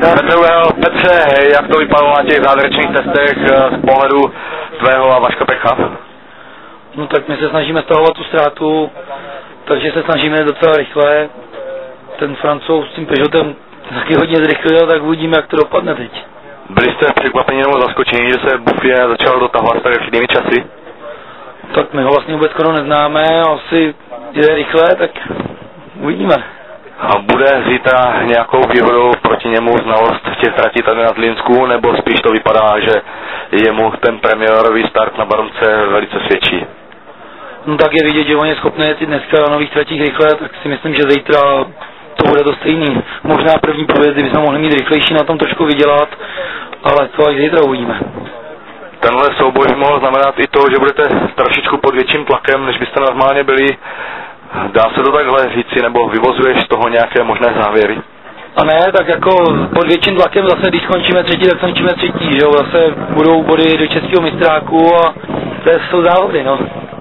Petře, jak to vypadalo na těch závěrečných testech z pohledu tvého a Vaška Pecha? No tak my se snažíme stahovat tu ztrátu, takže se snažíme docela rychle. Ten Francouz s tím Peugeotem taky hodně zrychlil, tak uvidíme, jak to dopadne teď. Byli jste překvapení nebo zaskočení, že se Buffie začal dotahovat s tak rychlými časy? Tak my ho vlastně vůbec skoro neznáme, asi jde rychle, tak uvidíme. A bude zítra nějakou výhodou proti němu znalost těch tratí tady na Zlínsku, nebo spíš to vypadá, že jemu ten premiérový start na Baromce velice svědčí? No tak je vidět, že on je schopný jezdit dneska na nových tratích rychle, tak si myslím, že zítra to bude to stejný. Možná první průjezdy bychom mohli mít rychlejší, na tom trošku vydělat, ale to až zítra uvidíme. Tenhle souboj by mohl znamenat i to, že budete trošičku pod větším tlakem, než byste normálně byli. Dá se to takhle říci, nebo vyvozuješ z toho nějaké možné závěry? A ne, tak jako pod větším tlakem zase, když skončíme třetí, tak skončíme třetí, že jo, zase budou body do českého mistráku a to jsou závody, no.